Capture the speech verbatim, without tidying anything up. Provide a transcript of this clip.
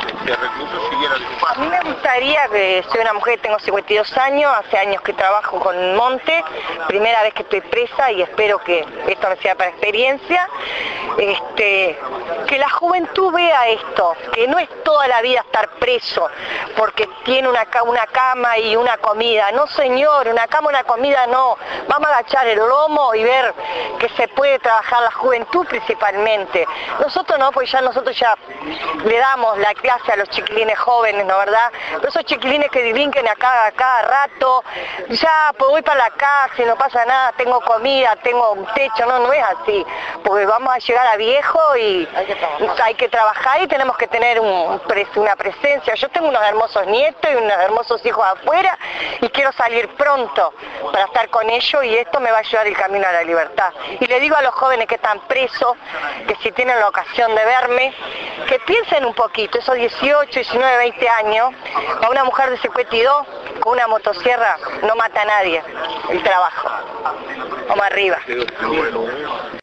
este recluso siguiera su A mí me gustaría, que soy una mujer, tengo cincuenta y dos años, hace años que trabajo con Monte, primera vez que estoy presa y espero que esto me sea para experiencia, este, que la juventud vea esto, que no es toda la vida estar preso, porque tiene una, una cama y una comida. No señor, una cama y una comida no, vamos a agachar el lomo y ver que se puede trabajar la juventud principalmente. Nosotros no, pues ya nosotros ya le damos la clase a los chiquilines jóvenes, ¿no verdad? Pero esos chiquilines que delinquen a cada, a cada rato, ya pues voy para la casa y no pasa nada, tengo comida, tengo un techo, no, no es así, porque vamos a llegar a viejo y hay que trabajar, hay que trabajar y tenemos que tener un, una presencia. Yo tengo unos hermosos nietos y unos hermosos hijos afuera y quiero salir pronto para estar con ellos y esto me va a llevar el camino a la libertad. Y le digo a los jóvenes que están presos, que si tienen la ocasión de verme, que piensen un poquito, esos dieciocho, diecinueve, veinte años, a una mujer de cincuenta y dos con una motosierra no mata a nadie, el trabajo. Vamos arriba.